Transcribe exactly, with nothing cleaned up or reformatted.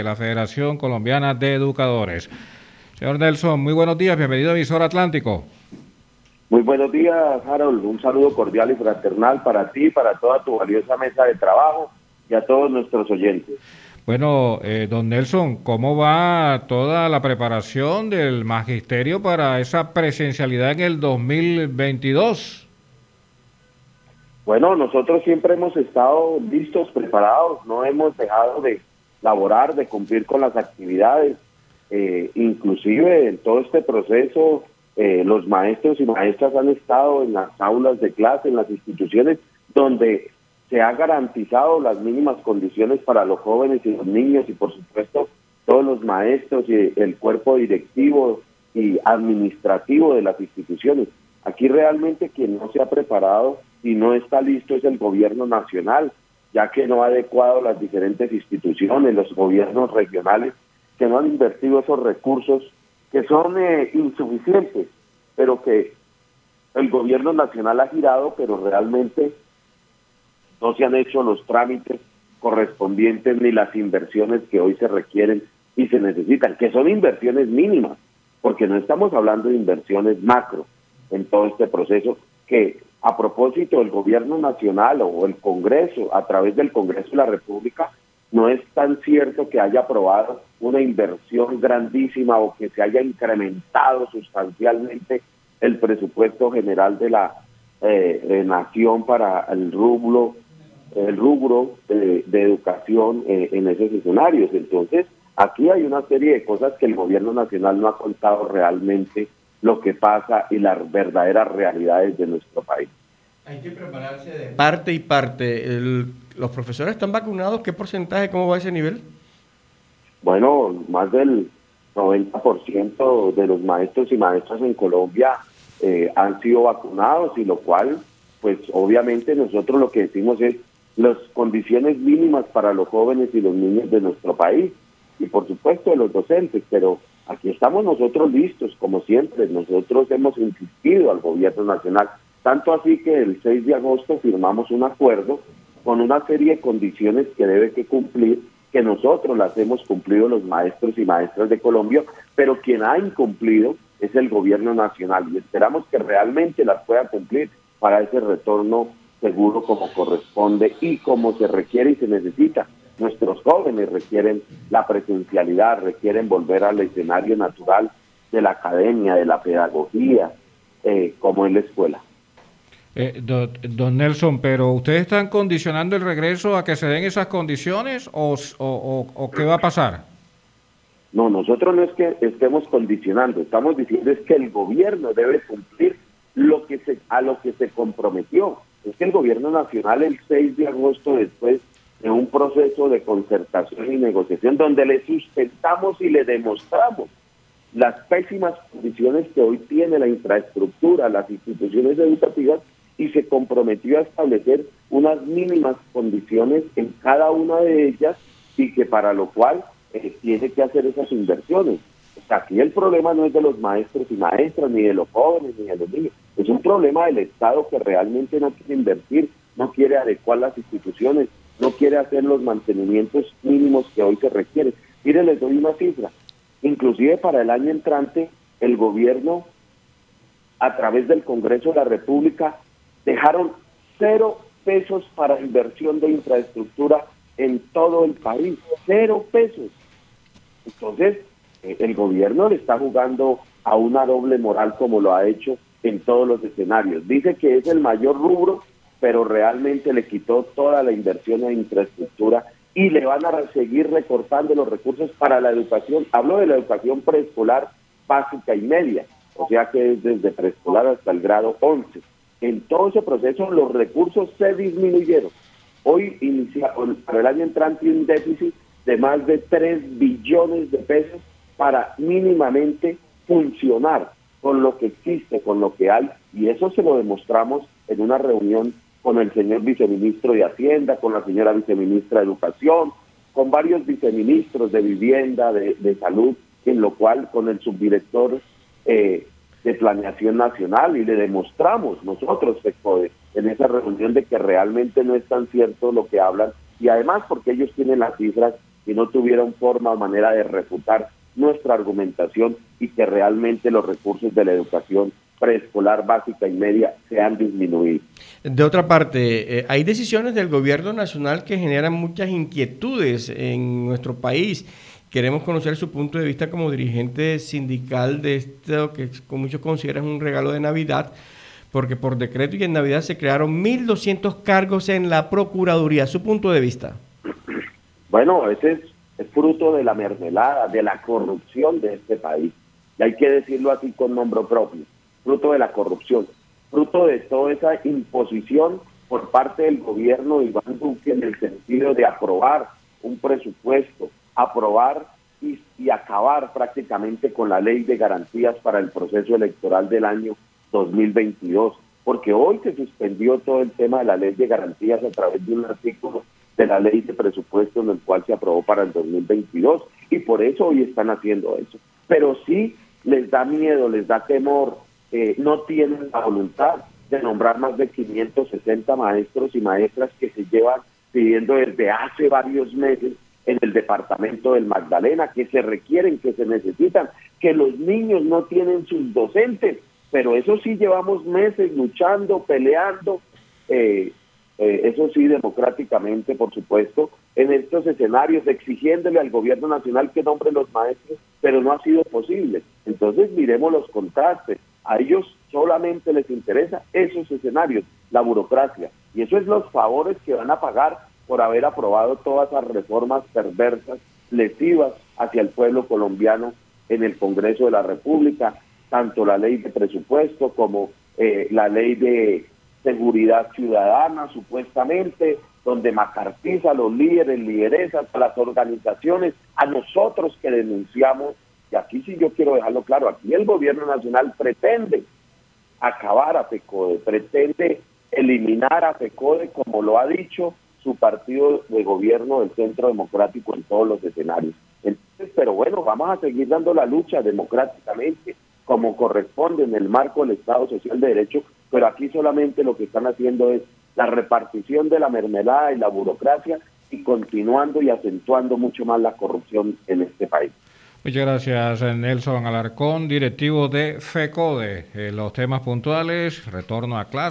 de la Federación Colombiana de Educadores. Señor Nelson, muy buenos días, bienvenido a Visor Atlántico. Muy buenos días, Harold. Un saludo cordial y fraternal para ti, para toda tu valiosa mesa de trabajo y a todos nuestros oyentes. Bueno, eh, don Nelson, ¿cómo va toda la preparación del magisterio para esa presencialidad en el dos mil veintidós? Bueno, nosotros siempre hemos estado listos, preparados, no hemos dejado de laborar, de cumplir con las actividades. Eh, inclusive en todo este proceso, eh, los maestros y maestras han estado en las aulas de clase, en las instituciones donde se ha garantizado las mínimas condiciones para los jóvenes y los niños y por supuesto todos los maestros y el cuerpo directivo y administrativo de las instituciones. Aquí realmente quien no se ha preparado y no está listo es el gobierno nacional, ya que no ha adecuado las diferentes instituciones, los gobiernos regionales, que no han invertido esos recursos que son eh, insuficientes, pero que el gobierno nacional ha girado, pero realmente no se han hecho los trámites correspondientes ni las inversiones que hoy se requieren y se necesitan, que son inversiones mínimas, porque no estamos hablando de inversiones macro en todo este proceso, que a propósito del gobierno nacional o el Congreso, a través del Congreso de la República, no es tan cierto que haya aprobado una inversión grandísima o que se haya incrementado sustancialmente el presupuesto general de la eh, de nación para el rubro, el rubro de, de educación eh, en esos escenarios. Entonces, aquí hay una serie de cosas que el gobierno nacional no ha contado realmente lo que pasa y las verdaderas realidades de nuestro país. Hay que prepararse de parte y parte. El, ¿Los profesores están vacunados? ¿Qué porcentaje? ¿Cómo va ese nivel? Bueno, más del noventa por ciento de los maestros y maestras en Colombia eh, han sido vacunados, y lo cual, pues obviamente nosotros lo que decimos es las condiciones mínimas para los jóvenes y los niños de nuestro país, y por supuesto de los docentes, pero aquí estamos nosotros listos, como siempre. Nosotros hemos insistido al gobierno nacional, tanto así que el seis de agosto firmamos un acuerdo con una serie de condiciones que debe que cumplir, que nosotros las hemos cumplido los maestros y maestras de Colombia, pero quien ha incumplido es el gobierno nacional, y esperamos que realmente las pueda cumplir para ese retorno seguro como corresponde y como se requiere y se necesita. Nuestros jóvenes requieren la presencialidad, requieren volver al escenario natural de la academia, de la pedagogía, eh, como en la escuela. Eh, do, don Nelson, pero ¿ustedes están condicionando el regreso a que se den esas condiciones o, o, o, o qué va a pasar? No, nosotros no es que estemos condicionando, estamos diciendo es que el gobierno debe cumplir lo que se, a lo que se comprometió. Es que el gobierno nacional el seis de agosto, después de un proceso de concertación y negociación donde le sustentamos y le demostramos las pésimas condiciones que hoy tiene la infraestructura, las instituciones educativas, y se comprometió a establecer unas mínimas condiciones en cada una de ellas, y que para lo cual eh, tiene que hacer esas inversiones. O sea, aquí el problema no es de los maestros y maestras, ni de los jóvenes, ni de los niños. Es un problema del Estado, que realmente no quiere invertir, no quiere adecuar las instituciones, no quiere hacer los mantenimientos mínimos que hoy se requieren. Miren, les doy una cifra. Inclusive para el año entrante, el gobierno, a través del Congreso de la República, dejaron cero pesos para inversión de infraestructura en todo el país. Cero pesos. Entonces, eh, el gobierno le está jugando a una doble moral, como lo ha hecho en todos los escenarios. Dice que es el mayor rubro, pero realmente le quitó toda la inversión en infraestructura y le van a seguir recortando los recursos para la educación. Hablo de la educación preescolar básica y media, o sea que es desde preescolar hasta el grado once. En todo ese proceso los recursos se disminuyeron. Hoy inicia para el año entrante un déficit de más de tres billones de pesos para mínimamente funcionar con lo que existe, con lo que hay, y eso se lo demostramos en una reunión con el señor viceministro de Hacienda, con la señora viceministra de Educación, con varios viceministros de Vivienda, de, de Salud, en lo cual con el subdirector eh, de Planeación Nacional, y le demostramos nosotros, FECODE, en esa reunión, de que realmente no es tan cierto lo que hablan, y además porque ellos tienen las cifras y y no tuvieron forma o manera de refutar nuestra argumentación y que realmente los recursos de la educación preescolar básica y media se han disminuido. De otra parte, eh, hay decisiones del gobierno nacional que generan muchas inquietudes en nuestro país. Queremos conocer su punto de vista como dirigente sindical de esto que muchos consideran un regalo de Navidad, porque por decreto y en Navidad se crearon mil doscientos cargos en la Procuraduría. ¿Su punto de vista? Bueno, ese es, es fruto de la mermelada, de la corrupción de este país. Y hay que decirlo así con nombre propio. Fruto de la corrupción, fruto de toda esa imposición por parte del gobierno de Iván Duque en el sentido de aprobar un presupuesto, aprobar y, y acabar prácticamente con la ley de garantías para el proceso electoral del año dos mil veintidós, porque hoy se suspendió todo el tema de la ley de garantías a través de un artículo de la ley de presupuesto en el cual se aprobó para el dos mil veintidós, y por eso hoy están haciendo eso. Pero sí les da miedo, les da temor, eh, no tienen la voluntad de nombrar más de quinientos sesenta maestros y maestras que se llevan pidiendo desde hace varios meses en el departamento del Magdalena, que se requieren, que se necesitan, que los niños no tienen sus docentes, pero eso sí llevamos meses luchando, peleando, eh, eh, eso sí democráticamente, por supuesto, en estos escenarios, exigiéndole al gobierno nacional que nombre los maestros, pero no ha sido posible. Entonces miremos los contrastes. A ellos solamente les interesa esos escenarios, la burocracia, y eso es los favores que van a pagar por haber aprobado todas esas reformas perversas, lesivas hacia el pueblo colombiano en el Congreso de la República, tanto la ley de presupuesto como eh, la ley de seguridad ciudadana, supuestamente, donde macartiza a los líderes, lideresas, a las organizaciones, a nosotros que denunciamos. Y aquí sí yo quiero dejarlo claro, aquí el gobierno nacional pretende acabar a FECODE, pretende eliminar a FECODE, como lo ha dicho su partido de gobierno del Centro Democrático en todos los escenarios. Entonces, pero bueno, vamos a seguir dando la lucha democráticamente, como corresponde en el marco del Estado Social de Derecho, pero aquí solamente lo que están haciendo es la repartición de la mermelada y la burocracia y continuando y acentuando mucho más la corrupción en este país. Muchas gracias, Nelson Alarcón, directivo de FECODE. Eh, los temas puntuales, retorno a clase.